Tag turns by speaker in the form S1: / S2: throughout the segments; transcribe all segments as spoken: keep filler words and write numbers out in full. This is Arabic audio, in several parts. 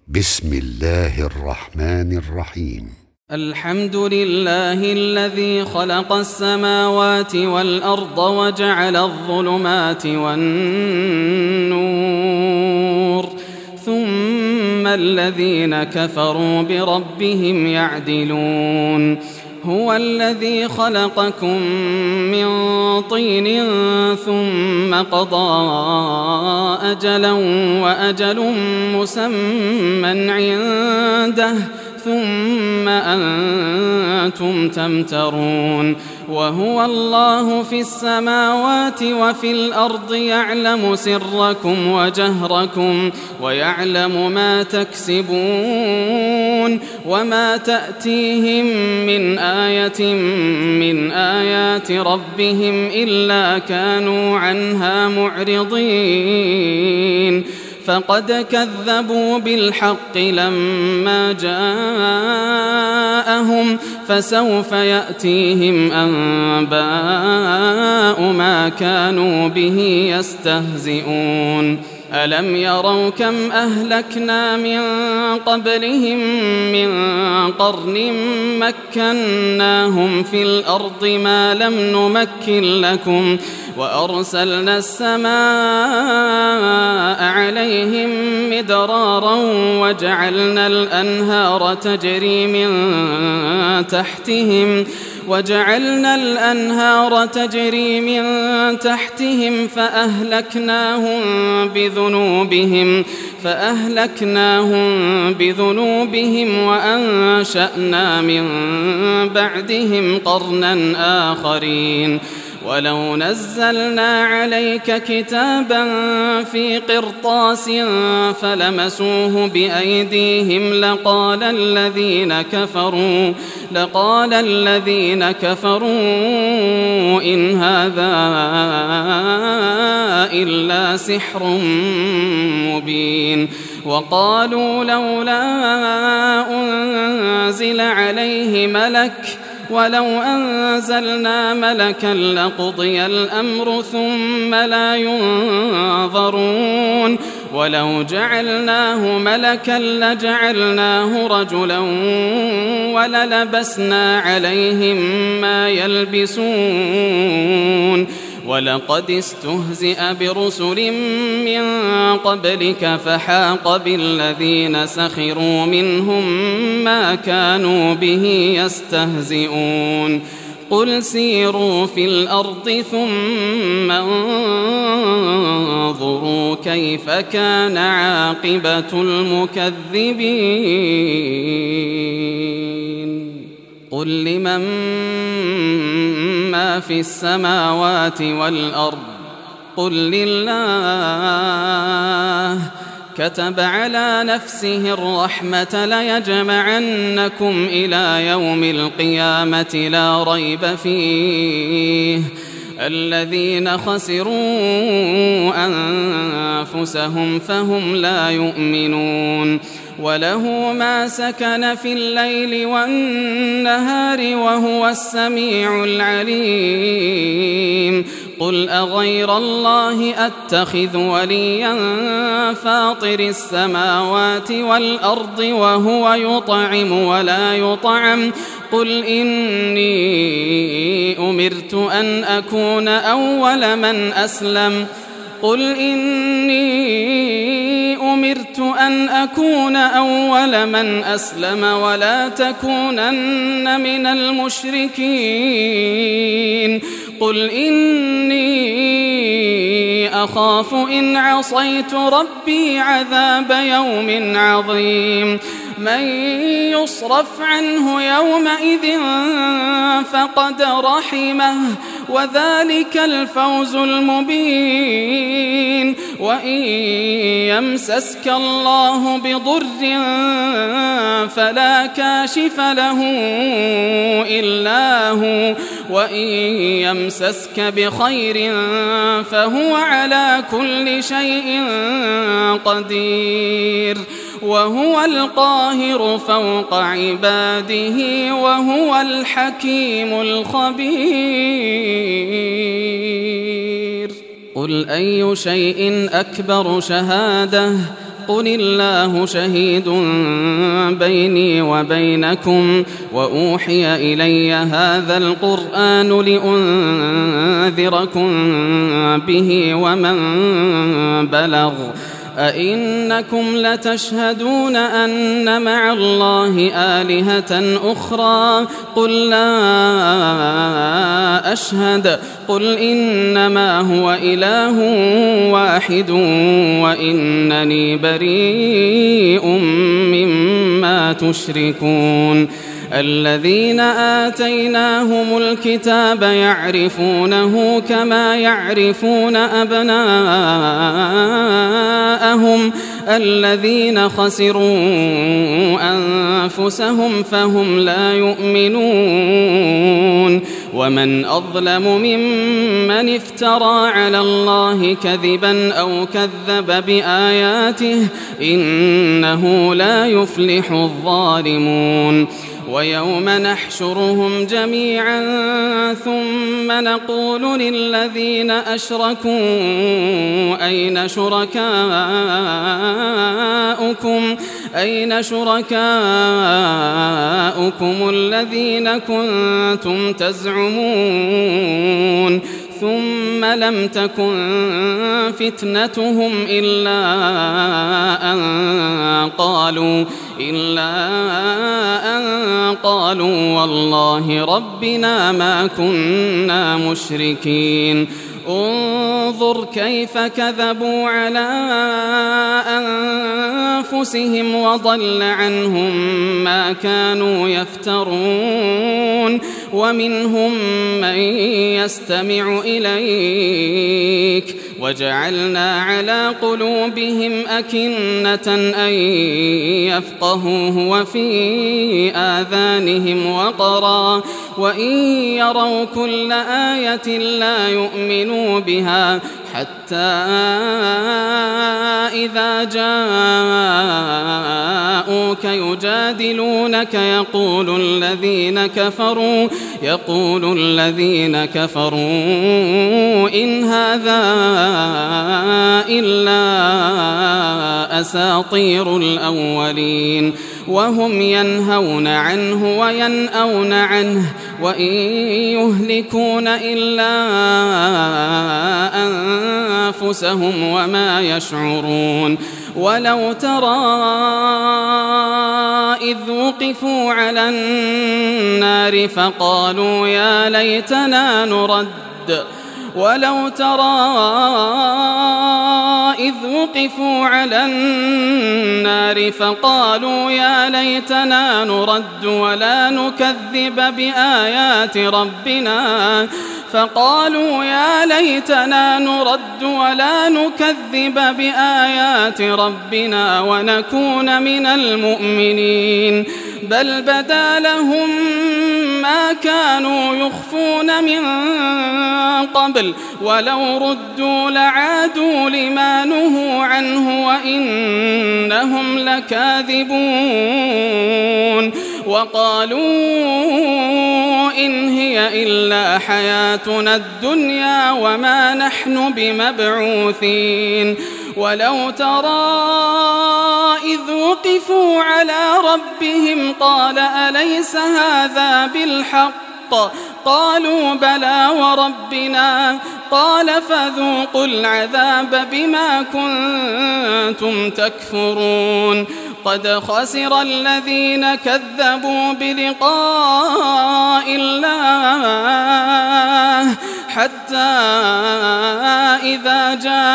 S1: بسم الله الرحمن الرحيم.
S2: الحمد لله الذي خلق السماوات والأرض وجعل الظلمات والنور ثم الذين كفروا بربهم يعدلون. هو الذي خلقكم من طين ثم قضى أجلا وأجل مسمى عنده ثم أنتم تمترون. وهو الله في السماوات وفي الأرض يعلم سركم وجهركم ويعلم ما تكسبون وما تأتيهم من آية من آيات ربهم إلا كانوا عنها معرضين. فقد كذبوا بالحق لما جاءهم فسوف يأتيهم أنباء ما كانوا به يستهزئون. ألم يروا كم أهلكنا من قبلهم من قرن مكناهم في الأرض ما لم نمكن لكم وأرسلنا السماء عليهم مدرارا وجعلنا الأنهار تجري من تحتهم وجعلنا الأنهار تجري من تحتهم فأهلكناهم بذنوبهم فأهلكناهم بذنوبهم وأنشأنا من بعدهم قرنا آخرين. ولو نزلنا عليك كتابا في قرطاس فلمسوه بأيديهم لقال الذين كفروا لقال الذين كفروا إن هذا إلا سحر مبين. وقالوا لولا أنزل عليه ملك ولو أنزلنا ملكا لقضي الأمر ثم لا ينظرون. ولو جعلناه ملكا لجعلناه رجلا وللبسنا عليهم ما يلبسون. ولقد استهزئ برسل من قبلك فحاق بالذين سخروا منهم ما كانوا به يستهزئون. قل سيروا في الأرض ثم انظروا كيف كان عاقبة المكذبين. قل لمن ما في السماوات والأرض قل لله. كتب على نفسه الرحمة ليجمعنكم إلى يوم القيامة لا ريب فيه. الذين خسروا أنفسهم فهم لا يؤمنون. وله ما سكن في الليل والنهار وهو السميع العليم. قل أغير الله أتخذ وليا فاطر السماوات والأرض وهو يطعم ولا يطعم. قل إني أمرت أن أكون أول من أسلم قل إني أمرت أن أكون أول من أسلم ولا تكونن من المشركين. قل إني أخاف إن عصيت ربي عذاب يوم عظيم. من يصرف عنه يومئذ فقد رحمه وذلك الفوز المبين. وإن يمسسك الله بضر فلا كاشف له إلا هو وإن يمسسك بخير فهو على كل شيء قدير. وهو القاهر فوق عباده وهو الحكيم الخبير. قل أي شيء أكبر شهادة قل الله شهيد بيني وبينكم وأوحي إلي هذا القرآن لأنذركم به ومن بلغ أئنكم لتشهدون أن مع الله آلهة أخرى قل لا أشهد قل إنما هو إله واحد وإنني بريء مما تشركون الذين آتيناهم الكتاب يعرفونه كما يعرفون أبناءهم الذين خسروا أنفسهم فهم لا يؤمنون ومن أظلم ممن افترى على الله كذبا أو كذب بآياته إنه لا يفلح الظالمون ويوم نحشرهم جميعا ثم نقول للذين أشركوا أين شركاؤكم أين شركاؤكم الذين كنتم تزعمون ثم لم تكن فتنتهم إلا أن قالوا إلا أن قالوا والله ربنا ما كنا مشركين انظر كيف كذبوا على أنفسهم وضل عنهم ما كانوا يفترون ومنهم من يستمع إليك وجعلنا على قلوبهم أكنة أن يفقهوه وفي آذانهم وقرا وإن يروا كل آية لا يؤمنوا بها حتى إذا جاءوك يجادلونك يقول الذين كفروا يقول الذين كفروا إن هذا إلا أساطير الأولين وهم ينهون عنه وينأون عنه وإن يهلكون إلا أنفسهم وما يشعرون ولو ترى إذ وقفوا على النار فقالوا يا ليتنا نرد ولو ترى إذ وقفوا على النار فقالوا يا ليتنا نرد ولا نكذب بآيات ربنا فقالوا يا ليتنا نرد ولا نكذب بآيات ربنا ونكون من المؤمنين بل بدا لهم ما كانوا يخفون من قبل ولو ردوا لعادوا لما نهوا عنه وإنهم لكاذبون وقالوا إن هي إلا حياتنا الدنيا وما نحن بمبعوثين ولو ترى إذ وقفوا على ربهم قال أليس هذا بالحق قالوا بلى وربنا قال فذوقوا العذاب بما كنتم تكفرون قد خسر الذين كذبوا بلقاء الله حتى إذا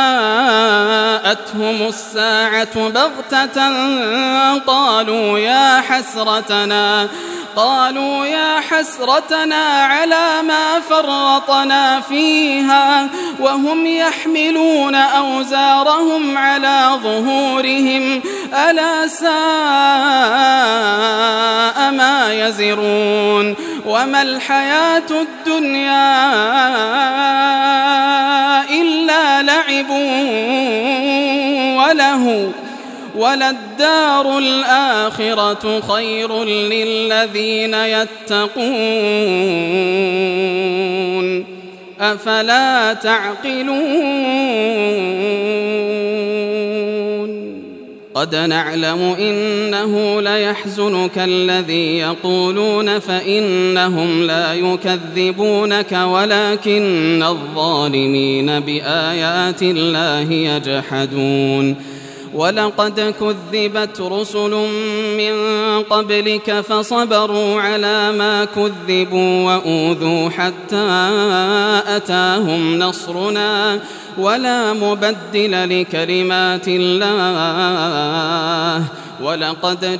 S2: جاءتهم الساعة بغتة قالوا يا حسرتنا قالوا يا حسرتنا على ما فرطنا فيها وهم يحملون أوزارهم على ظهورهم ألا ساء ما يزرون وما الحياة الدنيا إلا لعب وله وللدار الآخرة خير للذين يتقون أفلا تعقلون قد نعلم إنه ليحزنك الذي يقولون فإنهم لا يكذبونك ولكن الظالمين بآيات الله يجحدون ولقد كذبت رسل من قبلك فصبروا على ما كذبوا وأوذوا حتى أتاهم نصرنا ولا مبدل لكلمات الله ولقد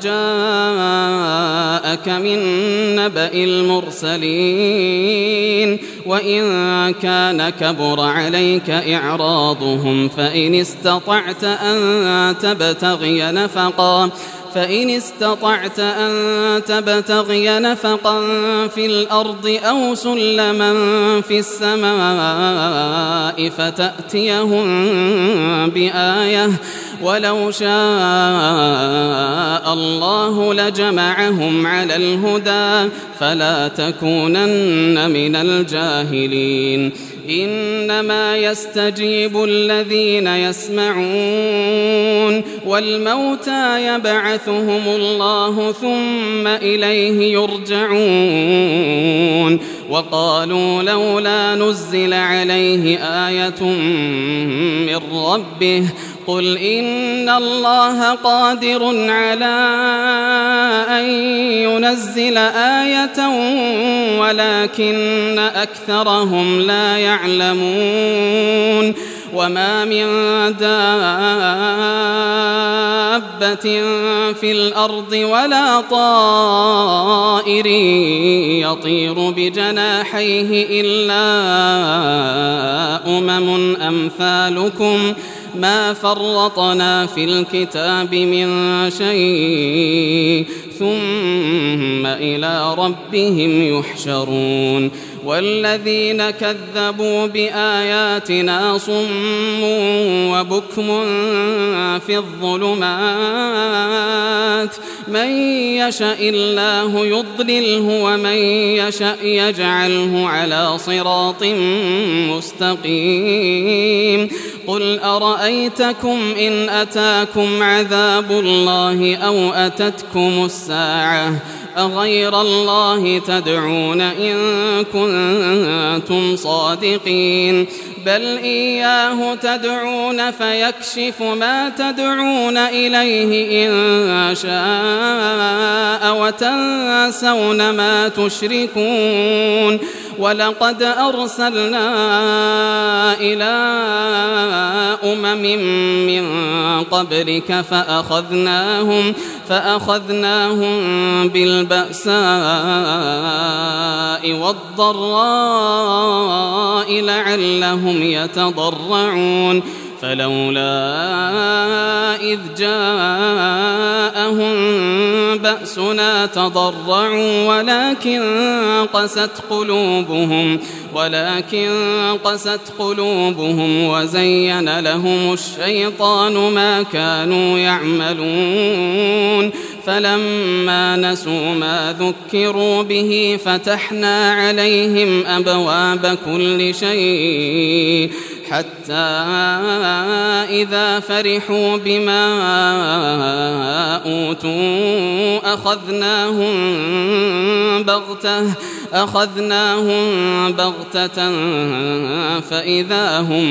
S2: جاءك من نبأ المرسلين وإن كان كبر عليك إعراضهم فإن استطعت أن تبتغي نفقا فإن استطعت أن تبتغي نفقا في الأرض أو سلما في السماء فتأتيهم بآية ولو شاء الله لجمعهم على الهدى فلا تكونن من الجاهلين إنما يستجيب الذين يسمعون والموتى يبعثهم الله ثم إليه يرجعون وقالوا لولا نزل عليه آية من ربه قل إن الله قادر على أن ينزل آية ولكن أكثرهم لا يعلمون وما من دابة في الأرض ولا طائر يطير بجناحيه إلا أمم أمثالكم ما فرطنا في الكتاب من شيء ثم إلى ربهم يحشرون والذين كذبوا بآياتنا صم وبكم في الظلمات من يشاء الله يضلله ومن يشاء يجعله على صراط مستقيم قل أرأيتكم إن أتاكم عذاب الله أو أتتكم الساعة أغير الله تدعون إن كنتم صادقين بل إياه تدعون فيكشف ما تدعون إليه إن شاء وتنسون ما تشركون ولقد أرسلنا إلى أمم من قبلك فأخذناهم فأخذناهم بالبأساء والضراء لعلهم يتضرعون فلولا إذ جاءهم بأسنا تضرعوا ولكن قست قلوبهم ولكن قست قلوبهم وزين لهم الشيطان ما كانوا يعملون فلما نسوا ما ذكروا به فتحنا عليهم أبواب كل شيء حتى إذا فرحوا بما أوتوا أخذناهم بغتة أخذناهم بغتة فإذا هم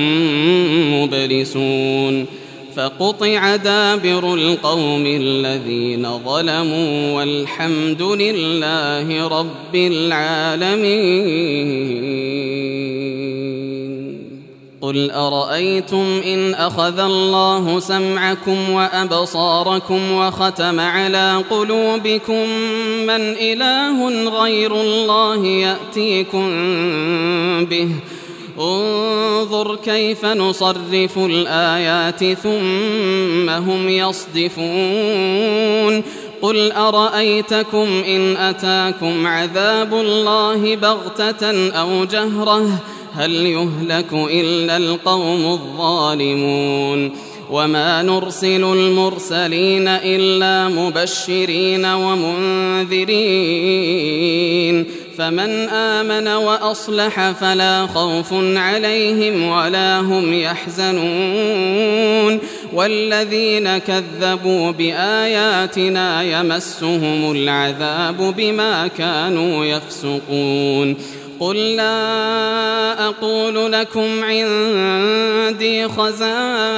S2: مبلسون فقطع دابر القوم الذين ظلموا والحمد لله رب العالمين قل أرأيتم إن أخذ الله سمعكم وأبصاركم وختم على قلوبكم من إله غير الله يأتيكم به انظر كيف نصرف الآيات ثم هم يصدفون قل أرأيتكم إن أتاكم عذاب الله بغتة أو جهرة هل يهلك إلا القوم الظالمون وما نرسل المرسلين إلا مبشرين ومنذرين فمن آمن وأصلح فلا خوف عليهم ولا هم يحزنون والذين كذبوا بآياتنا يمسهم العذاب بما كانوا يفسقون قل لا أقول لكم عندي خزائن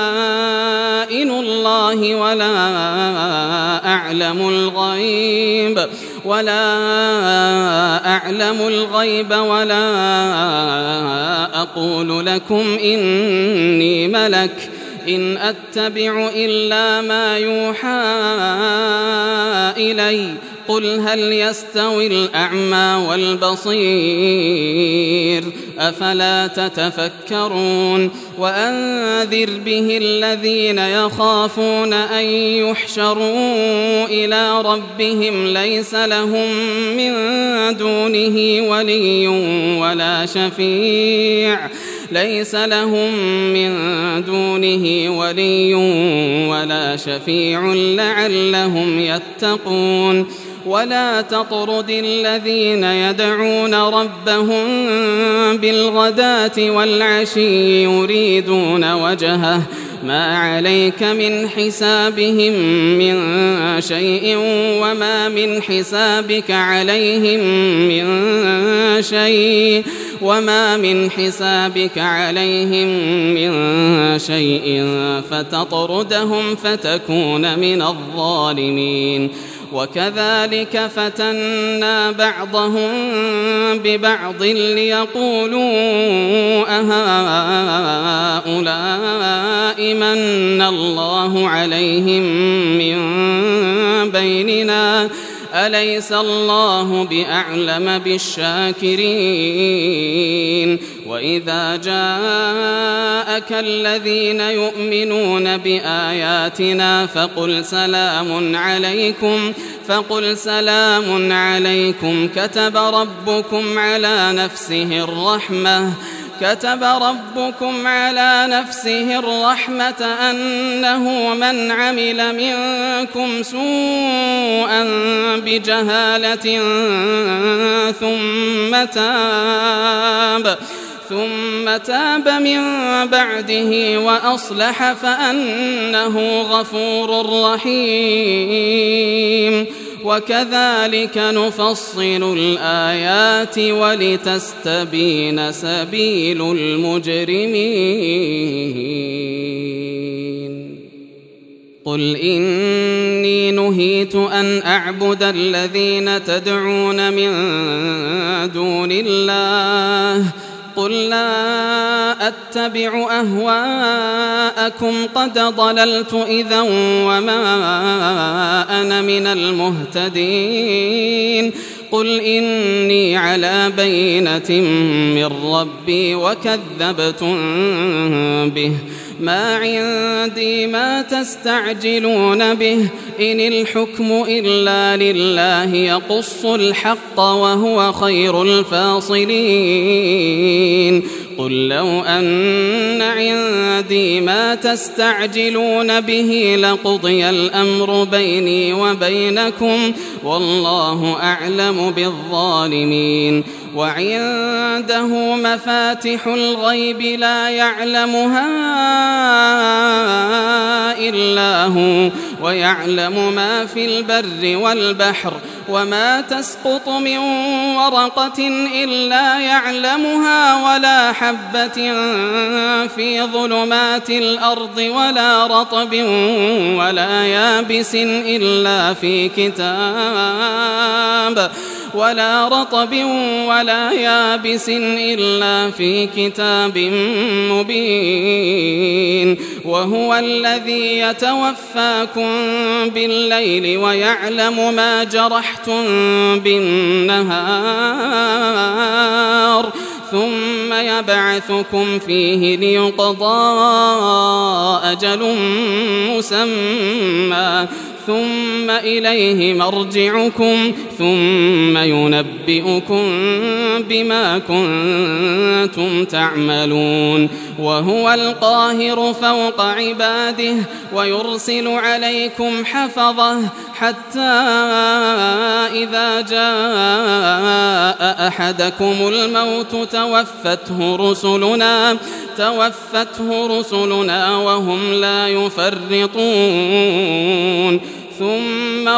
S2: الله ولا أعلم الغيب ولا أعلم الغيب ولا أقول لكم إني ملك إن أتبع إلا ما يوحى إلي قل هل يستوي الأعمى والبصير أفلا تتفكرون وأنذر به الذين يخافون أن يحشروا إلى ربهم ليس لهم من دونه ولي ولا شفيع ليس لهم من دونه ولي ولا شفيع لعلهم يتقون ولا تطرد الذين يدعون ربهم بالغداة والعشي يريدون وجهه ما عليك من حسابهم من شيء وما من حسابك عليهم من شيء وما من حسابك عليهم من شيء فتطردهم فتكون من الظالمين وكذلك فتنا بعضهم ببعض ليقولوا أهؤلاء من الله عليهم من بيننا أليس الله بأعلم بالشاكرين وإذا جاءك الذين يؤمنون بآياتنا فقل سلام عليكم فقل سلام عليكم كتب ربكم على نفسه الرحمة كتب ربكم على نفسه الرحمة أنه من عمل منكم سوءا بجهالة ثم تاب ثم تاب من بعده وأصلح فأنه غفور رحيم وكذلك نفصل الآيات ولتستبين سبيل المجرمين قل إني نهيت أن أعبد الذين تدعون من دون الله قل لا أتبع أهواءكم قد ضللت إذا وما أنا من المهتدين قل إني على بينة من ربي وكذبتم به ما عندي ما تستعجلون به إن الحكم إلا لله يقص الحق وهو خير الفاصلين قل لو أن عندي ما تستعجلون به لقضي الأمر بيني وبينكم والله أعلم بالظالمين وعنده مفاتح الغيب لا يعلمها إلا هو ويعلم ما في البر والبحر وما تسقط من ورقة إلا يعلمها ولا حبة في ظلمات الأرض ولا رطب ولا يابس إلا في كتاب ولا رطب ولا يابس إلا في كتاب مبين وهو الذي يتوفاكم بالليل ويعلم ما جرحتم بالنهار ثم يبعثكم فيه ليقضى أجل مسمى ثم إليه مرجعكم ثم ينبئكم بما كنتم تعملون وهو القاهر فوق عباده ويرسل عليكم حفظه حتى إذا جاء أحدكم الموت توفته رسلنا توفته رسلنا وهم لا يفرطون ثم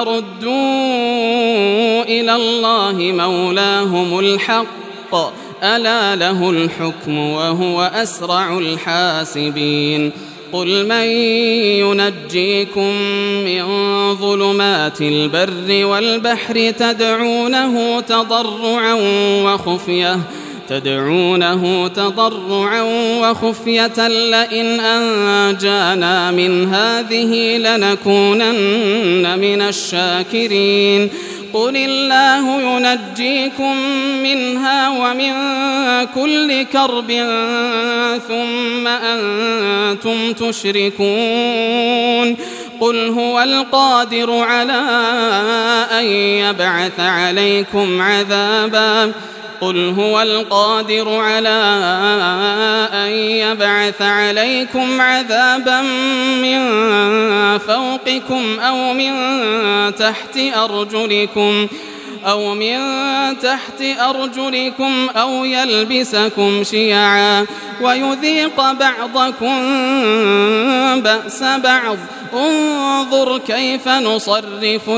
S2: ردوا إلى الله مولاهم الحق ألا له الحكم وهو أسرع الحاسبين قل من ينجيكم من ظلمات البر والبحر تدعونه تضرعا وخفية تدعونه تضرعا وخفية لئن أنجانا من هذه لنكونن من الشاكرين قل الله ينجيكم منها ومن كل كرب ثم أنتم تشركون قل هو القادر على أن يبعث عليكم عذابا قل هو القادر على أن يبعث عليكم عذابا من فوقكم أو من تحت أرجلكم أو من تحت أرجلكم أو يلبسكم شيعا ويذيق بعضكم بأس بعض انظر كيف نصرف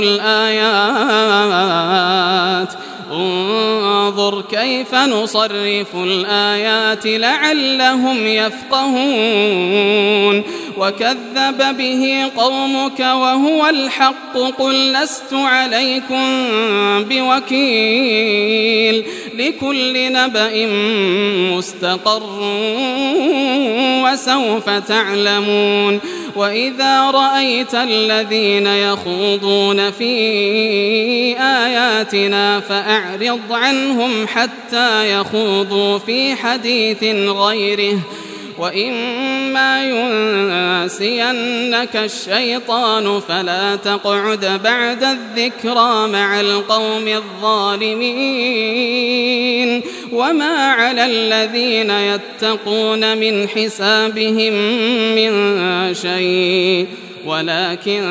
S2: الآيات انظر كيف نصرف الآيات لعلهم يفقهون وكذب به قومك وهو الحق قل لست عليكم بوكيل لكل نبأ مستقر وسوف تعلمون وإذا رأيت الذين يخوضون في آياتنا فأعرض عنهم حتى يخوضوا في حديث غيره وإما ينسينك الشيطان فلا تقعد بعد الذكرى مع القوم الظالمين وما على الذين يتقون من حسابهم من شيء ولكن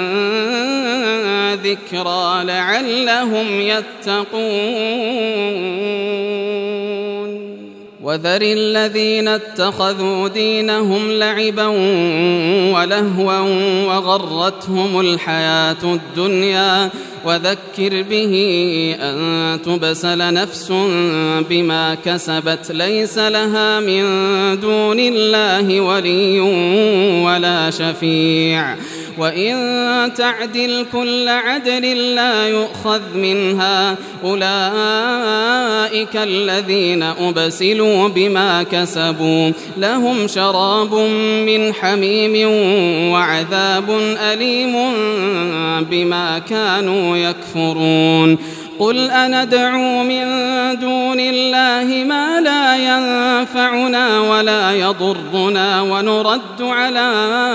S2: ذكرى لعلهم يتقون وذر الذين اتخذوا دينهم لعبا ولهوا وغرتهم الحياة الدنيا وذكر به أن تبسل نفس بما كسبت ليس لها من دون الله ولي ولا شفيع وإن تعدل كل عدل لا يؤخذ منها أولئك الذين أبسلوا بما كسبوا لهم شراب من حميم وعذاب أليم بما كانوا يكفرون قل أندعو من دون الله ما لا ينفعنا ولا يضرنا ونرد على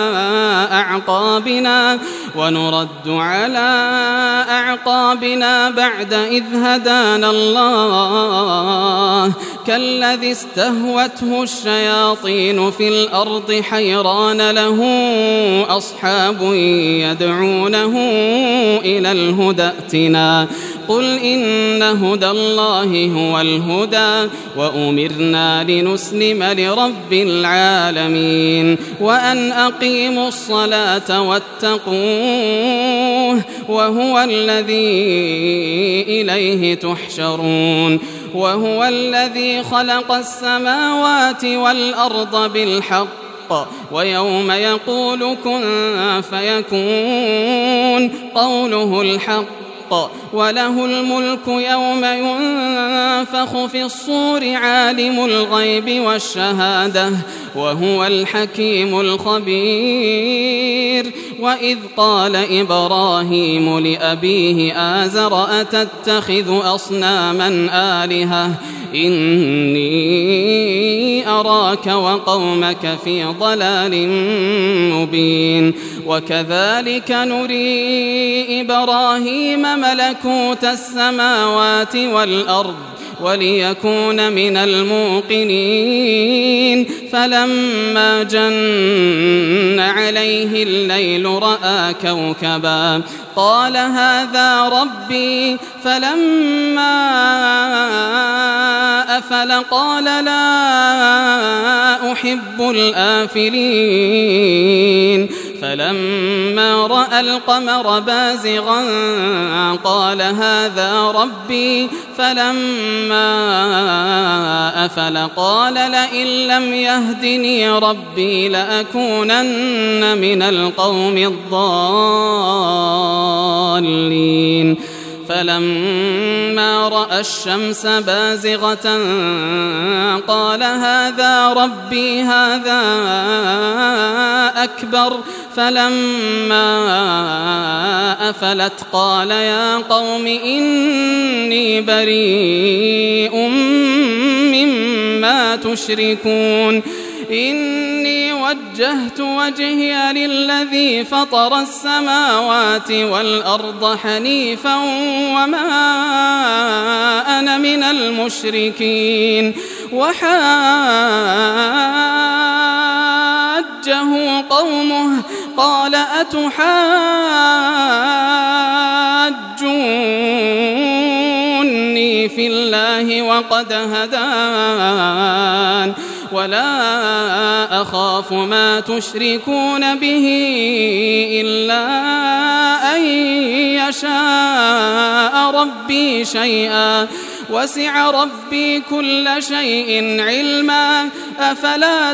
S2: أعقابنا ونرد على أعقابنا بعد إذ هدانا الله كالذي استهوته الشياطين في الأرض حيران له أصحاب يدعونه إلى الهدى ائتنا قل إن هدى الله هو الهدى وأمرنا لنسلم لرب العالمين وأن أقيموا الصلاة واتقوه وهو الذي إليه تحشرون وهو الذي خلق السماوات والأرض بالحق ويوم يقول كن فيكون قوله الحق وله الملك يوم ينفخ في الصور عالم الغيب والشهادة وهو الحكيم الخبير وإذ قال إبراهيم لأبيه آزر أتتخذ أصناما آلهة إني أراك وقومك في ضلال مبين وكذلك نري إبراهيم ملكوت السماوات والأرض وليكون من الموقنين فلما جن عليه الليل رأى كوكبا قال هذا ربي فلما أفل قال لا أحب الآفلين فلما رأى القمر بازغا قال هذا ربي فلما أفل قال لئن لم يهدني ربي لأكونن من القوم الضالين فلما رأى الشمس بازغة قال هذا ربي هذا أكبر فلما أفلت قال يا قوم إني بريء مما تشركون إني وجهت وجهي للذي فطر السماوات والأرض حنيفا وما أنا من المشركين وحاجه قومه قال أتحاجوني في الله وقد هدان ولا أخاف ما تشركون به إلا أن يشاء ربي شيئا وسع ربي كل شيء علما أفلا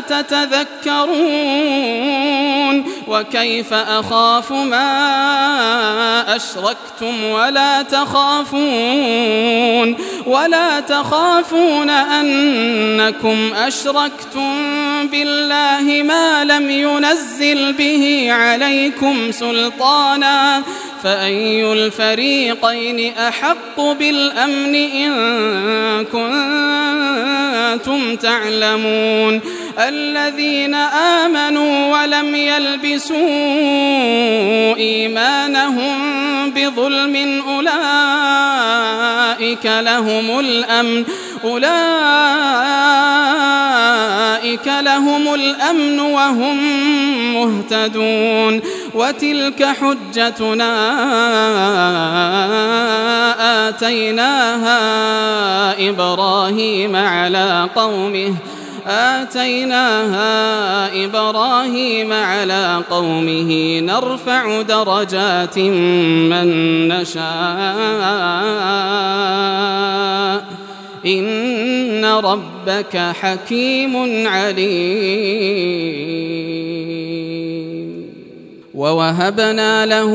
S2: تتذكرون وكيف أخاف ما أشركتم ولا تخافون ولا تخافون أنكم أشركتم بالله ما لم ينزل به عليكم سلطانا فأي الفريقين أحق بالأمن إن كنتم تعلمون الذين آمنوا ولم يلبسوا إيمانهم بظلم أولئك لهم الأمن أولئك لهم الأمن وهم مهتدون وتلك حجتنا آتيناها إبراهيم على قومه آتيناها إبراهيم على قومه نرفع درجات من نشاء إن ربك حكيم عليم ووهبنا له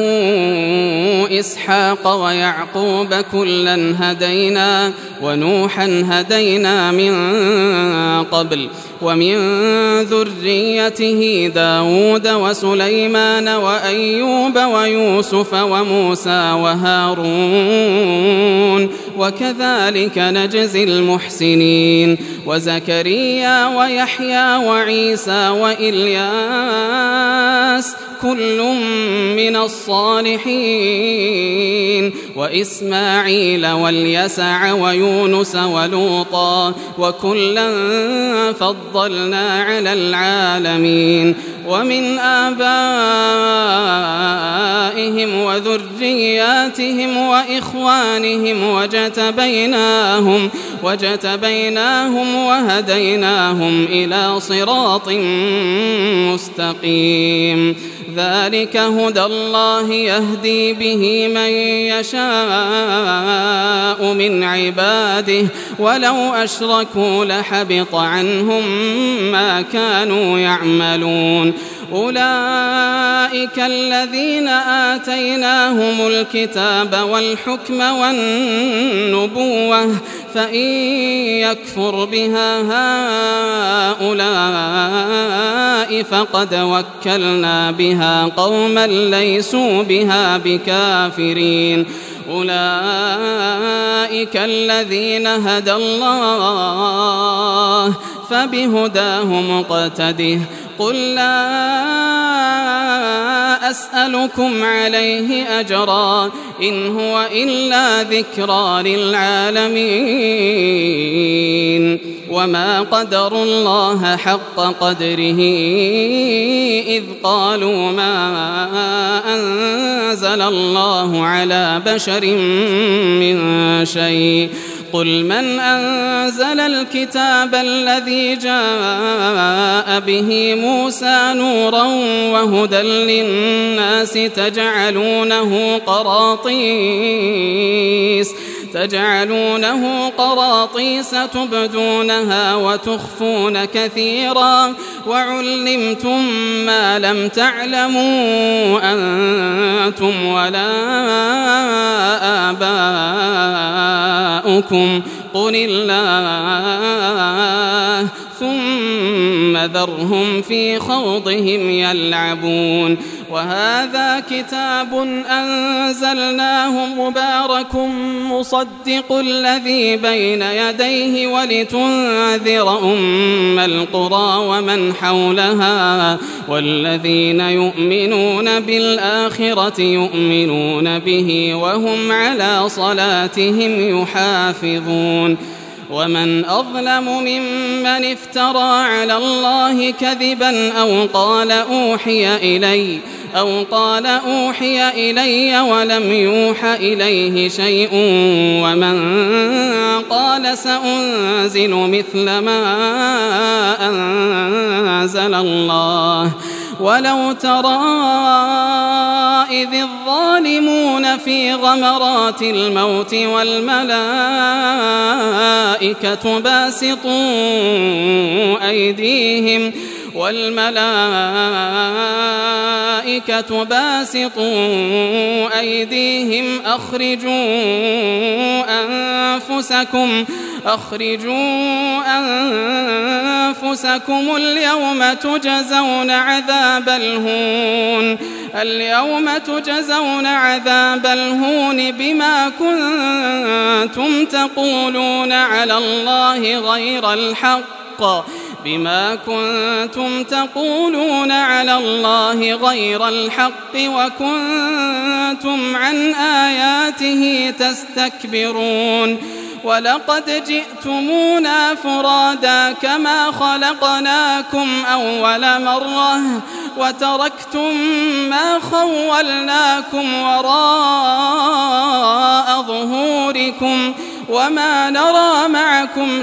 S2: إسحاق ويعقوب كلا هدينا ونوحا هدينا من قبل ومن ذريته داود وسليمان وأيوب ويوسف وموسى وهارون وكذلك نجزي المحسنين وزكريا ويحيى وعيسى وإلياس كل من الصالحين وإسماعيل واليسع ويونس ولوطا وكلا فضلنا على العالمين ومن آبائهم وذرياتهم وإخوانهم وجتبيناهم وجتبيناهم وهديناهم إلى صراط مستقيم ذلك هدى الله يهدي به من يشاء من عباده ولو أشركوا لحبط عنهم ما كانوا يعملون أولئك الذين آتيناهم الكتاب والحكم والنبوة فإن يكفر بها هؤلاء فقد وكلنا بها قوما ليسوا بها بكافرين أولئك الذين هدى الله فبهداه مقتده قل لا أسألكم عليه أجرا إن هو إلا ذكرى للعالمين وما قدروا الله حق قدره إذ قالوا ما أنزل الله على بشر من شيء قل من أنزل الكتاب الذي جاء به موسى نورا وهدى للناس تجعلونه قراطيس تجعلونه قراطيس تبدونها وتخفون كثيرا وعلمتم ما لم تعلموا أنتم ولا آباؤكم قل الله ثم ذرهم في خوضهم يلعبون وهذا كتاب أنزلناه مبارك مصدق الذي بين يديه ولتنذر أم القرى ومن حولها والذين يؤمنون بالآخرة يؤمنون به وهم على صلاتهم يحافظون ومن أظلم ممن افترى على الله كذبا أو قال أوحي إلي أو قال أوحي إلي ولم يوح إليه شيء ومن قال سأنزل مثل ما أنزل الله ولو ترى إذ الظالمون في غمرات الموت والملائكة باسطوا أيديهم والملائكة باسطوا أيديهم أخرجوا أنفسكم أخرجوا أنفسكم اليوم تجزون عذاب الهون اليوم تجزون عذاب الهون بما كنتم تقولون على الله غير الحق بما كنتم تقولون على الله غير الحق وكنتم عن آياته تستكبرون ولقد جئتمونا فرادا كما خلقناكم أول مرة وتركتم ما خولناكم وراء ظهوركم وما نرى معكم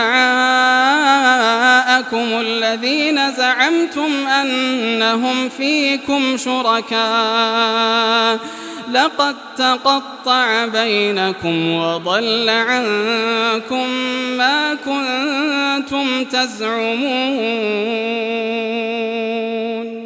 S2: شفعاءكم الذين زعمتم أنهم فيكم شركاء لقد تقطع بينكم وضل عنكم ما كنتم تزعمون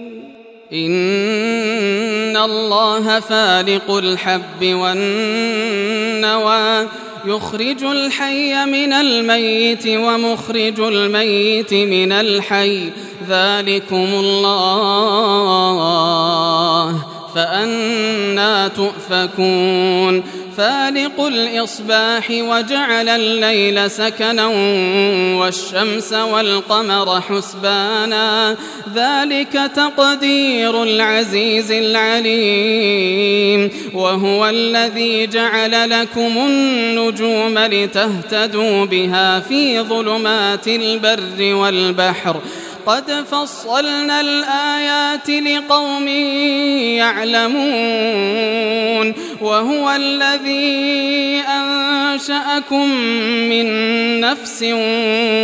S2: إن الله فالق الحب والنوى يخرج الحي من الميت ومخرج الميت من الحي ذلكم الله فأنى تؤفكون فالق الإصباح وجعل الليل سكنا والشمس والقمر حسبانا ذلك تقدير العزيز العليم وهو الذي جعل لكم النجوم لتهتدوا بها في ظلمات البر والبحر قد فصلنا الآيات لقوم يعلمون وهو الذي أنشأكم من نفس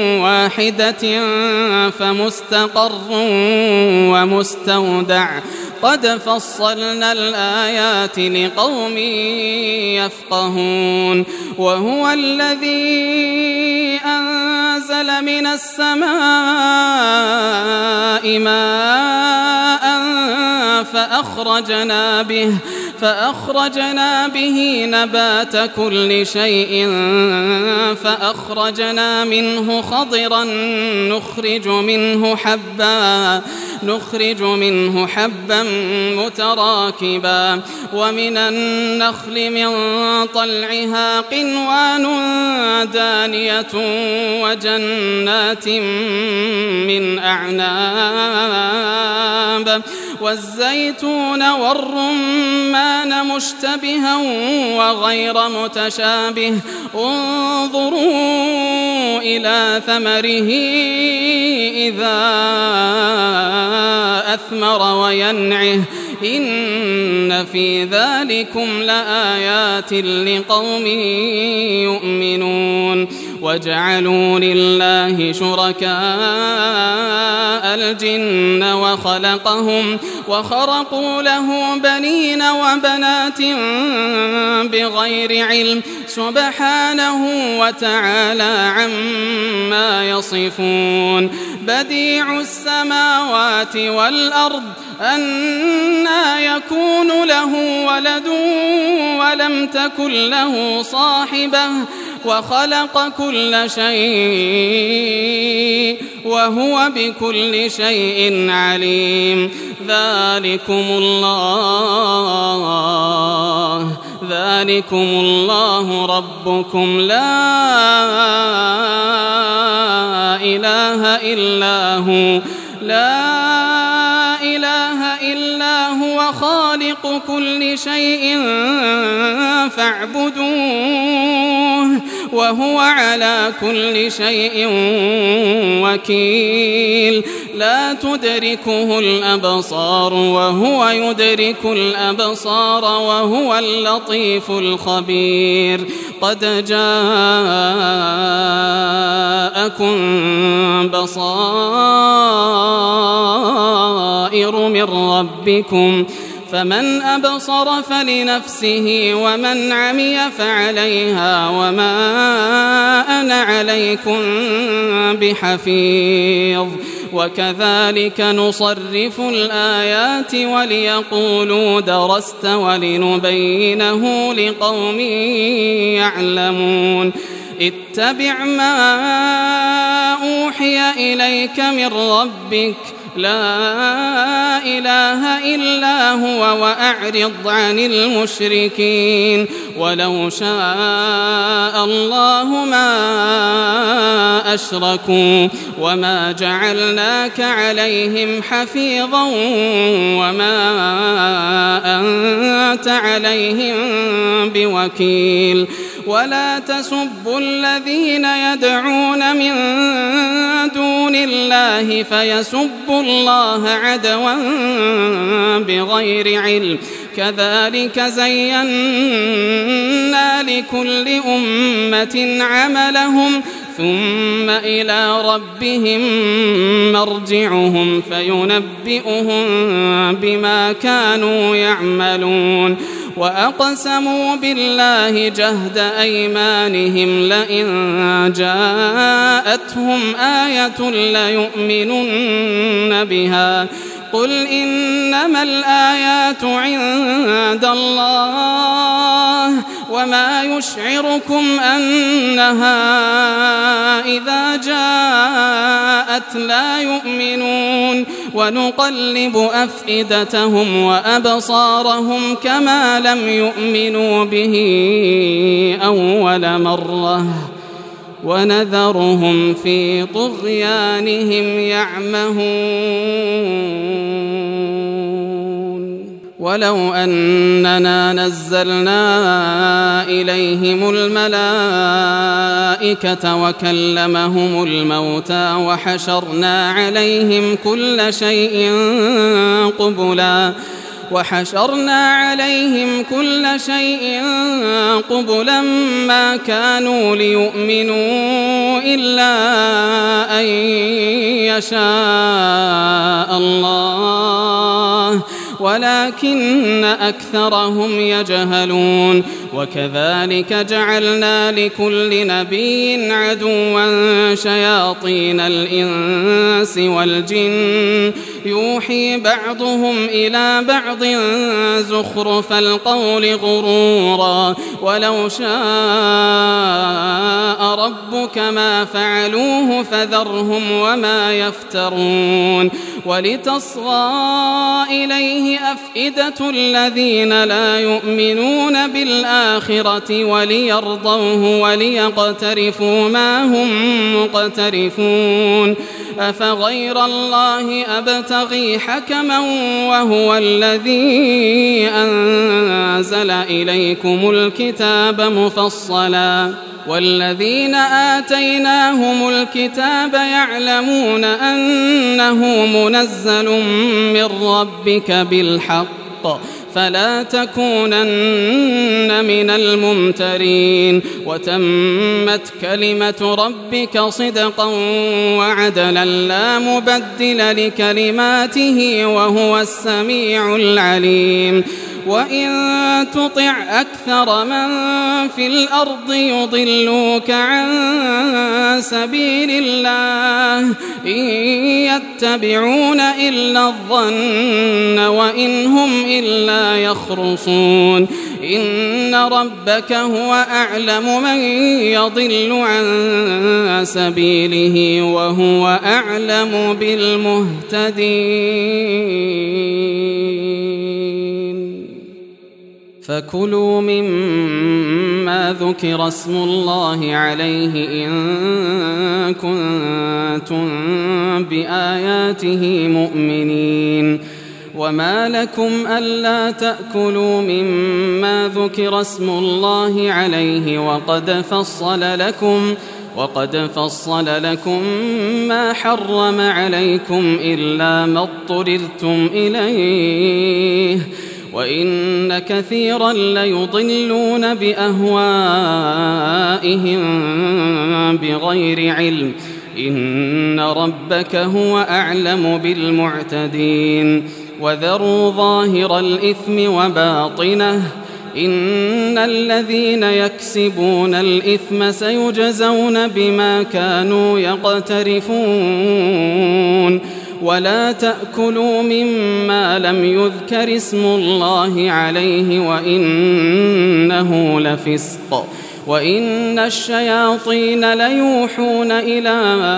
S2: واحدة فمستقر ومستودع قد فصلنا الآيات لقوم يفقهون وهو الذي أنزل من السماء ماء فأخرجنا به فأخرجنا به نبات كل شيء فأخرجنا منه خضرا نخرج منه حبا نخرج منه حبا متراكبا ومن النخل من طلعها قنوان دانية وجنات من أعناب والزيتون والرمان مشتبها وغير متشابه انظروا إلى ثمره إذا أثمر وينعه إن في ذلكم لآيات لقوم يؤمنون وجعلوا لله شركاء الجن وخلقهم وخرقوا له بنين وبنات بغير علم سبحانه وتعالى عما يصفون بديع السماوات والأرض أنى يكون له ولد ولم تكن له صاحبة وخلق كل شيء وهو بكل شيء عليم ذلكم الله ذلكم الله ربكم لا إله إلا هو لا إله إلا هو خالق كل شيء فاعبدوه وهو على كل شيء وكيل لا تدركه الأبصار وهو يدرك الأبصار وهو اللطيف الخبير قد جاءكم بصائر من ربكم فمن أبصر فلنفسه ومن عمي فعليها وما أنا عليكم بحفيظ وكذلك نصرف الآيات وليقولوا درست ولنبينه لقوم يعلمون اتبع ما أوحي إليك من ربك لا إله إلا هو وأعرض عن المشركين ولو شاء الله ما أشركوا وما جعلناك عليهم حفيظا وما أنت عليهم بوكيل ولا تسبوا الذين يدعون من دون الله فيسبوا الله عدوا بغير علم كذلك زينا لكل أمة عملهم ثم إلى ربهم مرجعهم فينبئهم بما كانوا يعملون وأقسموا بالله جهد أيمانهم لئن جاءتهم آية ليؤمنن بها قل إنما الآيات عند الله وما يشعركم أنها إذا جاءت لا يؤمنون ونقلب أفئدتهم وأبصارهم كما لم يؤمنوا به أول مرة ونذرهم في طغيانهم يعمهون ولو أننا نزلنا إليهم الملائكة وكلمهم الموتى وحشرنا عليهم كل شيء قبلا وحشرنا عليهم كل شيء قبلا ما كانوا ليؤمنوا إلا أن يشاء الله ولكن أكثرهم يجهلون وكذلك جعلنا لكل نبي عدوا شياطين الإنس والجن يوحي بعضهم إلى بعض زخرف القول غرورا ولو شاء ربك ما فعلوه فذرهم وما يفترون ولتصغى إليه أفئدة الذين لا يؤمنون بالآخرة وليرضوه وليقترفوا ما هم مقترفون أفغير الله أبتغي حكما وهو الذي أنزل إليكم الكتاب مفصلا والذين آتيناهم الكتاب يعلمون أنه منزل من ربك بالحق فلا تكونن من الممترين وتمت كلمة ربك صدقا وعدلا لا مبدل لكلماته وهو السميع العليم وإن تطع أكثر من في الأرض يضلوك عن سبيل الله إن يتبعون إلا الظن وإن هم إلا يخرصون إن ربك هو أعلم من يضل عن سبيله وهو أعلم بالمهتدين فكلوا مما ذكر اسم الله عليه إن كنتم بآياته مؤمنين وما لكم ألا تأكلوا مما ذكر اسم الله عليه وقد فصل لكم وقد فصل لكم ما حرم عليكم إلا ما اضطررتم إليه وإن كثيرا ليضلون بأهوائهم بغير علم إن ربك هو أعلم بالمعتدين وذروا ظاهر الإثم وباطنه إن الذين يكسبون الإثم سيجزون بما كانوا يقترفون ولا تأكلوا مما لم يذكر اسم الله عليه وإنه لفسق وإن الشياطين ليوحون إلى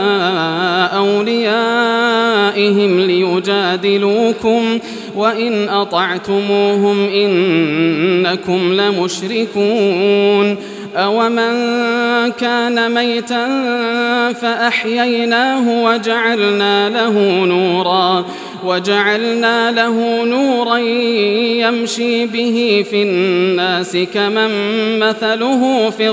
S2: أوليائهم ليجادلوكم وإن أطعتموهم إنكم لمشركون أومن كان ميتا فأحييناه وجعلنا له نورا وجعلنا له نورا يمشي به في الناس كمن مثله في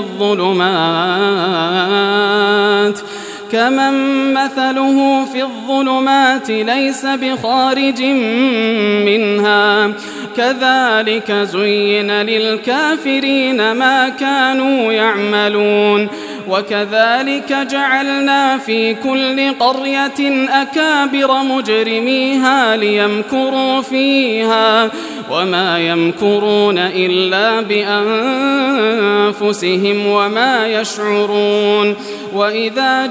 S2: الظلمات كمن مثله في الظلمات ليس بخارج منها كذلك زين للكافرين ما كانوا يعملون وكذلك جعلنا في كل قرية أكابر مجرميها ليمكروا فيها وما يمكرون إلا بأنفسهم وما يشعرون وإذا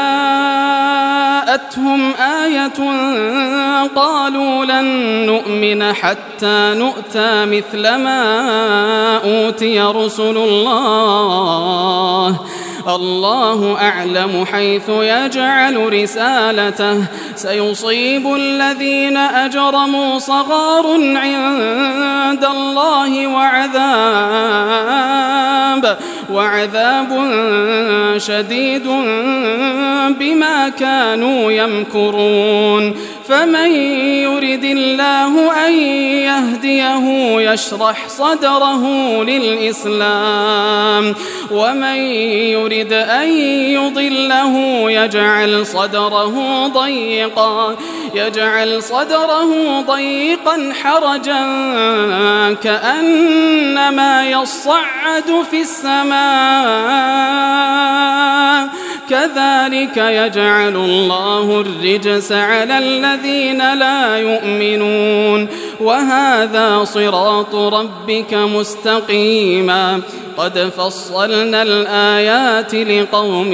S2: جاءتهم آية قالوا لن نؤمن حتى نؤتى مثل ما أوتي رسل الله الله أعلم حيث يجعل رسالته سيصيب الذين أجرموا صغار عند الله وعذاب وعذاب شديد بما كانوا يمكرون فمن يرد الله أن يهديه يشرح صدره للإسلام ومن يرد أن يضله يجعل صدره ضيقا يجعل صدره ضيقا حرجا كأنما يصعد في السماء كذلك يجعل الله الرجس على الذين لا يؤمنون وهذا صراط ربك مستقيما قد فصلنا الآيات لقوم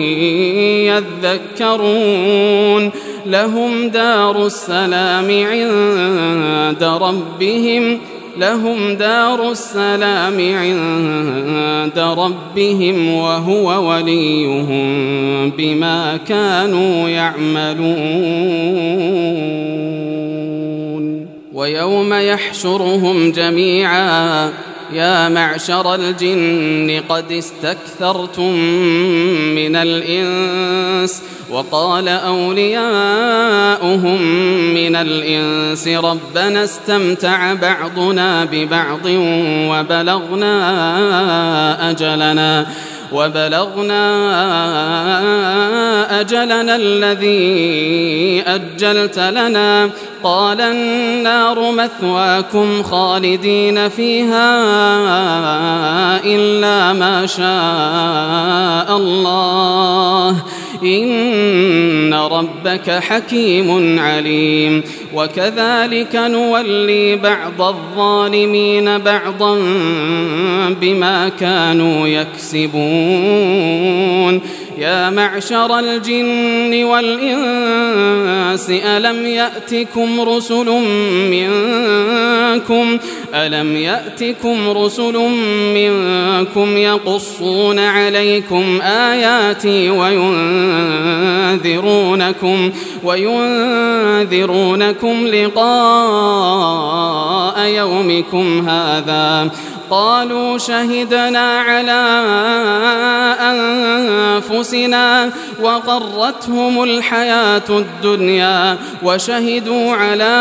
S2: يذكرون لهم دار السلام عند ربهم لهم دار السلام عند ربهم وهو وليهم بما كانوا يعملون ويوم يحشرهم جميعا يا معشر الجن قد استكثرتم من الإنس وقال أولياؤهم من الإنس ربنا استمتع بعضنا ببعض وبلغنا أجلنا وبلغنا أجلنا الذي أجلت لنا قال النار مثواكم خالدين فيها إلا ما شاء الله إن ربك حكيم عليم وكذلك نولي بعض الظالمين بعضا بما كانوا يكسبون يا معشر الجن والإنس ألم يأتكم رسل منكم ألم يأتكم رسل منكم يقصون عليكم آياتي وينذرونكم وينذرونكم لقاء يومكم هذا قالوا شهدنا على أنفسنا وغرتهم الحياة الدنيا وشهدوا على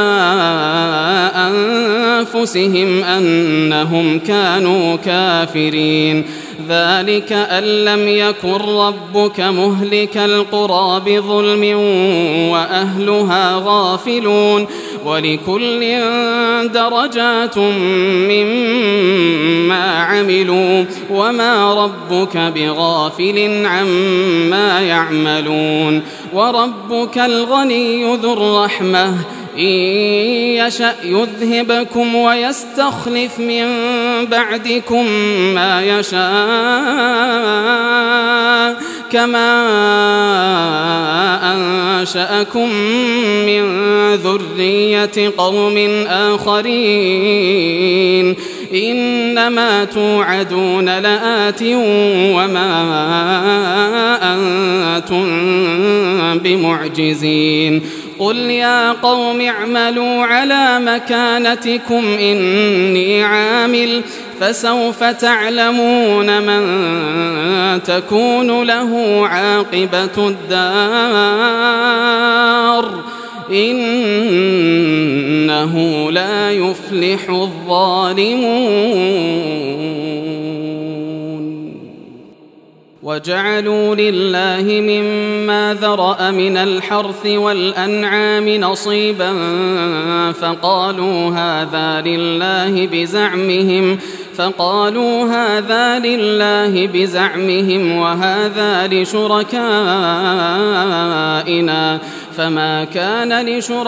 S2: أنفسهم أنهم كانوا كافرين ذلك أن لم يكن ربك مهلك القرى بظلم وأهلها غافلون ولكل درجات مما عملوا وما ربك بغافل عما يعملون وربك الغني ذو الرحمة إن يشأ يذهبكم ويستخلف من بعدكم ما يشاء كما أنشأكم من ذرية قوم آخرين إنما توعدون لآت وما أنتم بمعجزين قل يا قوم اعملوا على مكانتكم إني عامل فسوف تعلمون من تكون له عاقبة الدار إنه لا يفلح الظالمون وجعلوا لله مما ذرأ من الحرث والأنعام نصيبا فقالوا هذا لله بزعمهم فقالوا هذا لله بزعمهم وهذا لشركائنا فما كان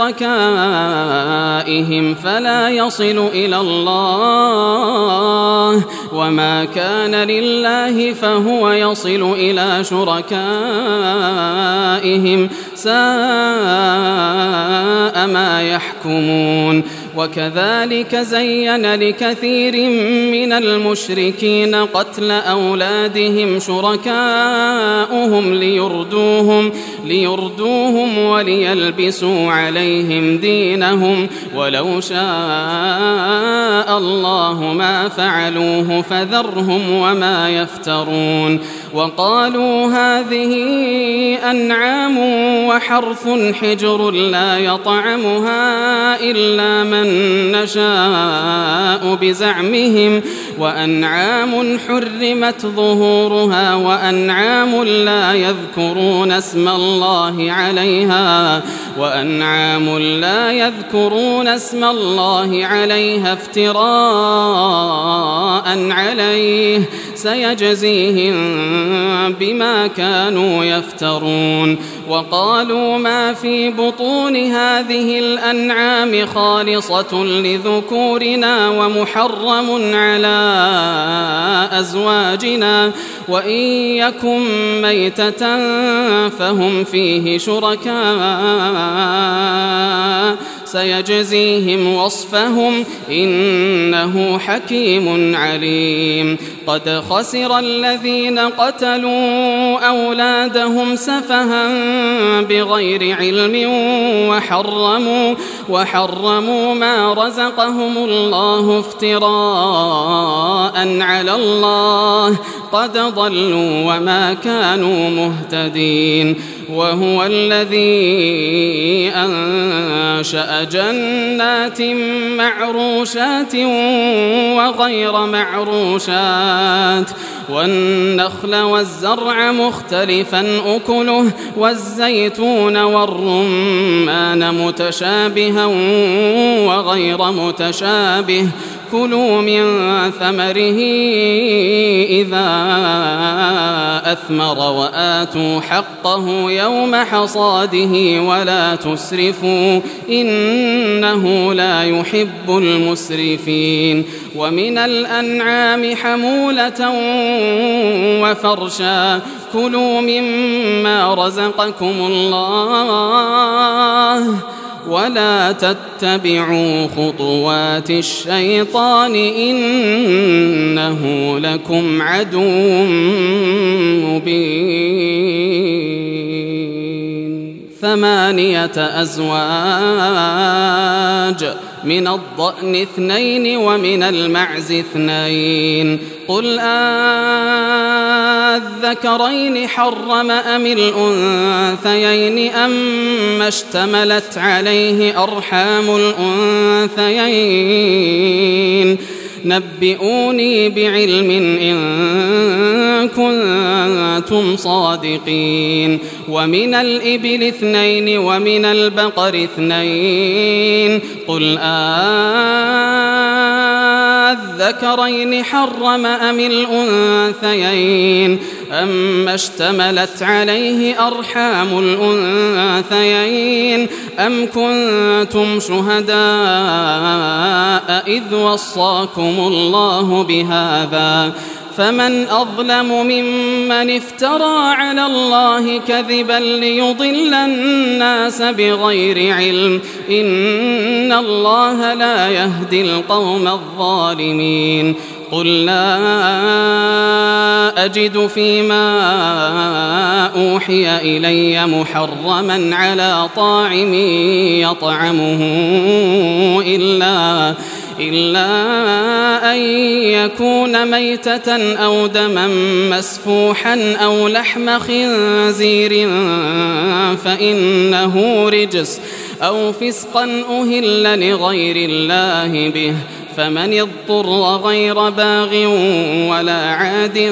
S2: لشركائهم فلا يصل إلى الله وما كان لله فهو يصل إلى شركائهم ساء ما يحكمون وكذلك زين لكثير من المشركين قتل أولادهم شركاؤهم ليردوهم ليردوهم وليلبسوا عليهم دينهم ولو شاء الله ما فعلوه فذرهم وما يفترون وقالوا هذه أنعام وحرث حجر لا يطعمها إلا من نشاء بزعمهم وأنعام حرمت ظهورها وأنعام لا يذكرون اسم الله عليها وأنعام لا يذكرون اسم الله عليها افتراء عليه سيجزيهم بما كانوا يفترون. وقالوا ما في بطون هذه الأنعام خالصة لذكورنا ومحرم على أزواجنا وإن يكن ميتة فهم فيه شركاء سيجزيهم وصفهم إنه حكيم عليم. قد خسر الذين قتلوا أولادهم سفها بغير علم وحرموا, وحرموا ما رزقهم الله افتراء على الله قد ضلوا وما كانوا مهتدين. وهو الذي أنشأ جنات معروشات وغير معروشات والنخل والزرع مختلفا أكله والزيتون والرمان متشابها وغير متشابه كلوا من ثمره إذا أثمر وآتوا حقه يوم حصاده ولا تسرفوا إنه لا يحب المسرفين. ومن الأنعام حمولة وفرشا كلوا مما رزقكم الله ولا تتبعوا خطوات الشيطان إنه لكم عدو مبين. ثمانية أزواج من الضأن اثنين ومن المعز اثنين قل أذكرين حرم أم الأنثيين أما اشتملت عليه أرحام الأنثيين نبئوني بعلم إن كنتم صادقين. ومن الإبل اثنين ومن البقر اثنين قل أذكرين حرم أم الأنثيين أما اشتملت عليه أرحام الأنثيين أم كنتم شهداء إذ وصاكم الله بهذا فمن أظلم ممن افترى على الله كذبا ليضل الناس بغير علم إن الله لا يهدي القوم الظالمين. قل لا أجد فيما أوحي إلي محرما على طاعم يطعمه إلا إلا أن يكون ميتة أو دما مسفوحا أو لحم خنزير فإنه رجس أو فسقا أهل لغير الله به فمن اضطر غير باغ ولا عاد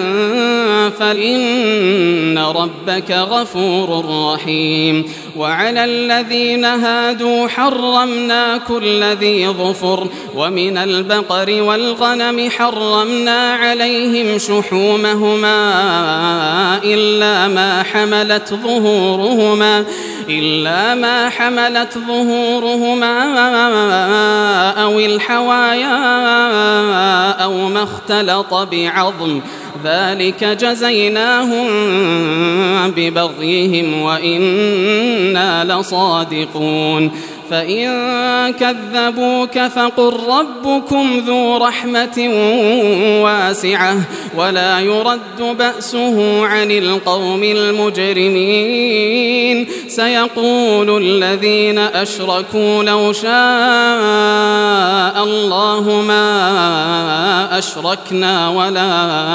S2: فإن ربك غفور رحيم. وعلى الذين هادوا حرمنا كل ذي ظفر ومن البقر والغنم حرمنا عليهم شحومهما إلا ما حملت ظهورهما إلا ما حملت ظهورهما أو الحوايا أو ما اختلط بعظم ذلك جزيناهم ببغيهم وإنا لصادقون. فإن كذبوك فقل ربكم ذو رحمة واسعة ولا يرد بأسه عن القوم المجرمين. سيقول الذين أشركوا لو شاء الله ما أشركنا ولا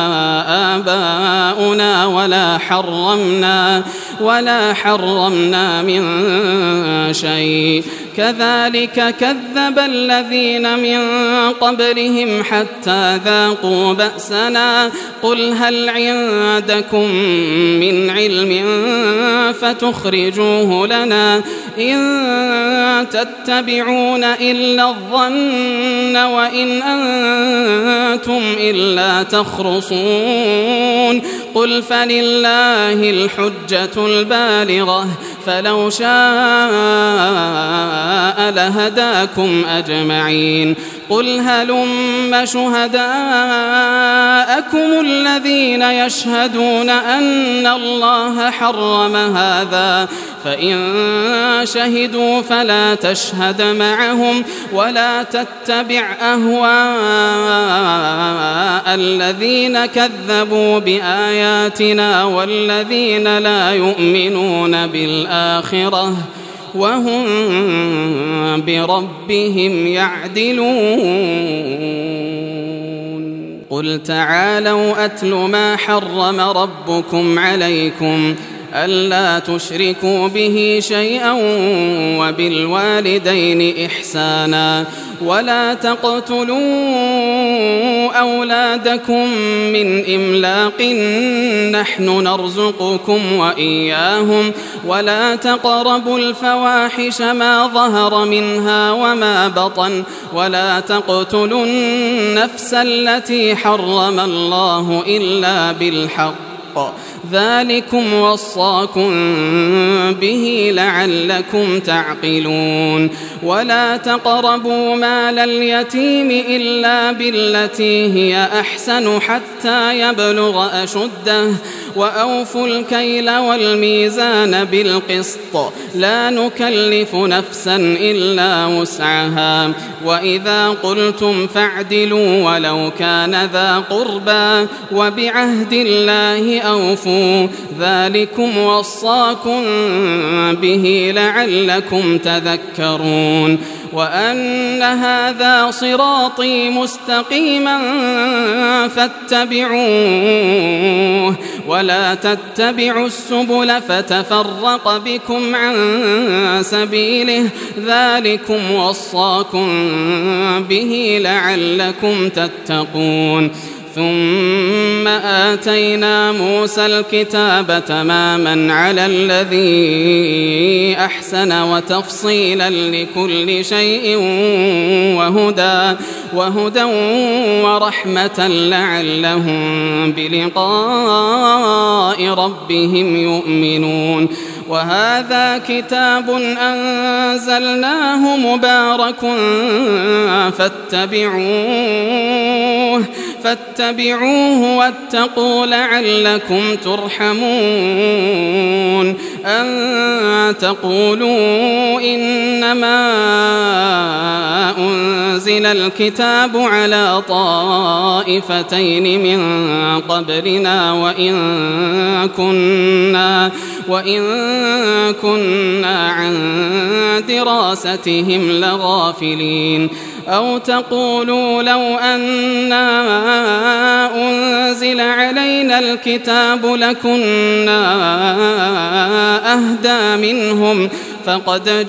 S2: آباؤنا ولا حرمنا ولا حرمنا من شيء كذلك كذب الذين من قبلهم حتى ذاقوا بأسنا قل هل عندكم من علم فتخرجوه لنا إن تتبعون إلا الظن وإن أنتم إلا تخرصون قل فلله الحجة البالغة فلو شاء لهداكم أجمعين قل هلم شهداءكم الذين يشهدون أن الله حرم هذا فإن شهدوا فلا تشهد معهم ولا تتبع أهواء الذين كذبوا بآياتنا والذين لا يؤمنون بالآخرة وهم بربهم يعدلون قل تعالوا أتل ما حرم ربكم عليكم ألا تشركوا به شيئا وبالوالدين إحسانا ولا تقتلوا أولادكم من إملاق نحن نرزقكم وإياهم ولا تقربوا الفواحش ما ظهر منها وما بطن ولا تقتلوا النفس التي حرم الله إلا بالحق ذلكم وصاكم به لعلكم تعقلون ولا تقربوا مال اليتيم إلا بالتي هي أحسن حتى يبلغ أشده وأوفوا الكيل والميزان بالقسط لا نكلف نفسا إلا وسعها وإذا قلتم فاعدلوا ولو كان ذا قربى وبعهد الله أوفوا ذلكم وصاكم به لعلكم تذكرون وأن هذا صراطي مستقيما فاتبعوه ولا تتبعوا السبل فتفرق بكم عن سبيله ذلكم وصاكم به لعلكم تتقون ثم آتينا موسى الكتاب تماما على الذي أحسن وتفصيلا لكل شيء وهدى, وهدى ورحمة لعلهم بلقاء ربهم يؤمنون وهذا كتاب أنزلناه مبارك فاتبعوه فاتبعوه واتقوا لعلكم ترحمون أن تقولوا إنما أنزل الكتاب على طائفتين من قبلنا وإن كنا وإن كنا عن دراستهم لغافلين أو تقولوا لو أنا أنزل علينا الكتاب لكنا أهدى منهم فقد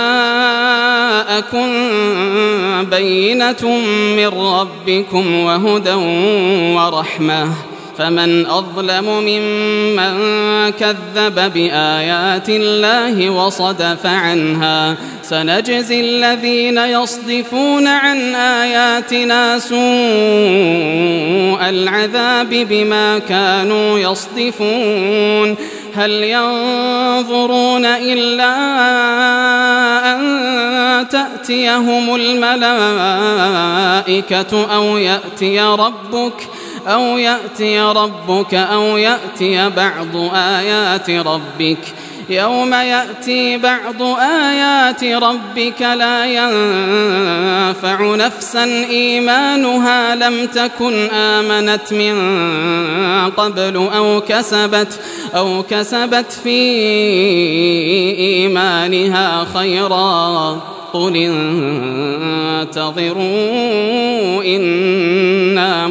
S2: جاءكم بينة من ربكم وهدى ورحمة فمن أظلم ممن كذب بآيات الله وصدف عنها سنجزي الذين يصدفون عن آياتنا سوء العذاب بما كانوا يصدفون هل ينظرون إلا أن تأتيهم الملائكة أو يأتي ربك أو يأتي ربك أو يأتي بعض آيات ربك يوم يأتي بعض آيات ربك لا ينفع نفسا إيمانها لم تكن آمنت من قبل أو كسبت أو كسبت في إيمانها خيرا قل انتظروا إنا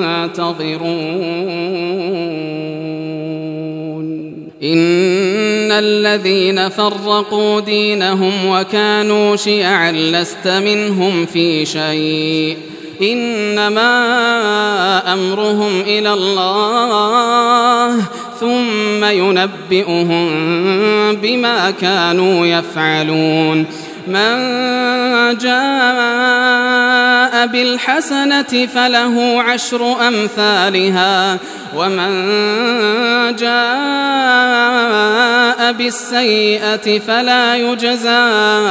S2: منتظرون إن الذين فرقوا دينهم وكانوا شيعا لست منهم في شيء إنما أمرهم إلى الله ثم ينبئهم بما كانوا يفعلون من جاء بالحسنة فله عشر أمثالها ومن جاء بالسيئة فلا يجزى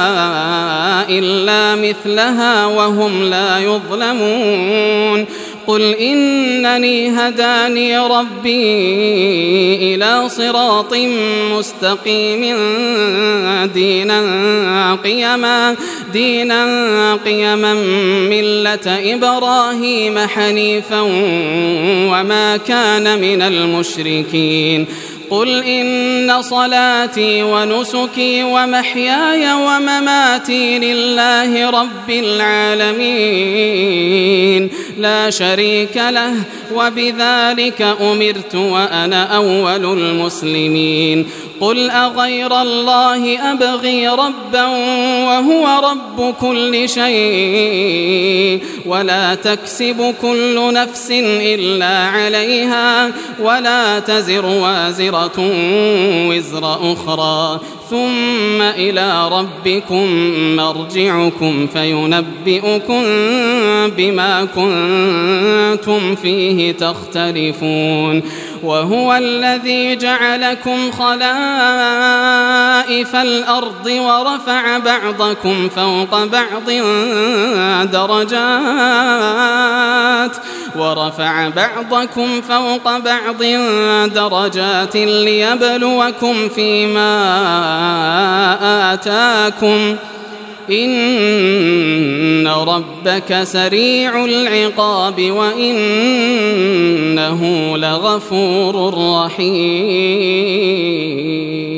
S2: إلا مثلها وهم لا يظلمون قل إنني هداني ربي إلى صراط مستقيم دينا قيما دينا قيما ملة إبراهيم حنيفا وما كان من المشركين قل إن صلاتي ونسكي ومحياي ومماتي لله رب العالمين لا شريك له وبذلك أمرت وأنا أول المسلمين قل أغير الله أبغي ربا وهو رب كل شيء ولا تكسب كل نفس إلا عليها ولا تزر وازرة وزر أخرى ثم إلى ربكم مرجعكم فينبئكم بما كنتم فيه تختلفون وهو الذي جعلكم خلائف الأرض ورفع بعضكم فوق بعض درجات ورفع بعضكم فوق بعض درجات ليبلوكم فيما آتاكم إن ربك سريع العقاب وإنه لغفور رحيم.